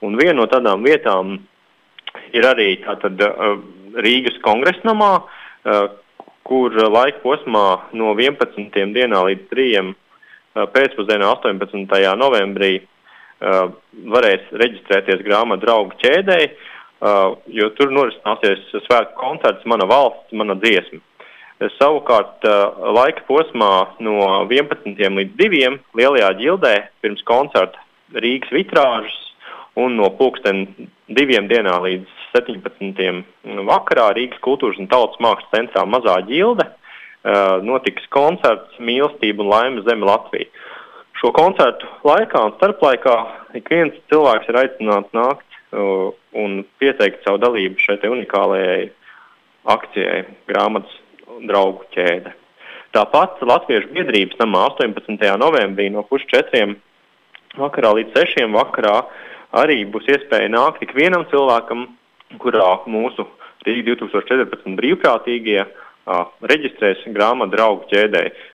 Un viena no tādām vietām ir arī tātad Rīgas kongresnamā, kur laika posmā no 11. dienā līdz 3. pēcpusdienā 18. novembrī varēs reģistrēties grāmatu draugu ķēdei, jo tur norisināsies svētku koncerts Mana valsts, mana dziesma. Savukārt laika posmā no 11. līdz 2. Lielajā ģildē pirms koncerta Rīgas vitrāžas un no 2. dienā līdz 17. vakarā Rīgas kultūras un tautas mākslas centrā Mazā ģilde notiks koncerts Mīlestība un laime zeme Latvija. Šo koncertu laikā un starplaikā ik viens cilvēks ir aicināts nākt un pieteikt savu dalību šai unikālajai akcijai grāmatas draugu ķēde. Tāpat Latviešu biedrības namā 18. novembrī no 4:00 vakarā līdz 6:00 vakarā arī būs iespēja nākt ik vienam cilvēkam, kurā mūsu Rīga 2014 brīvprātīgie reģistrēs grāmatu draugu ķēdē.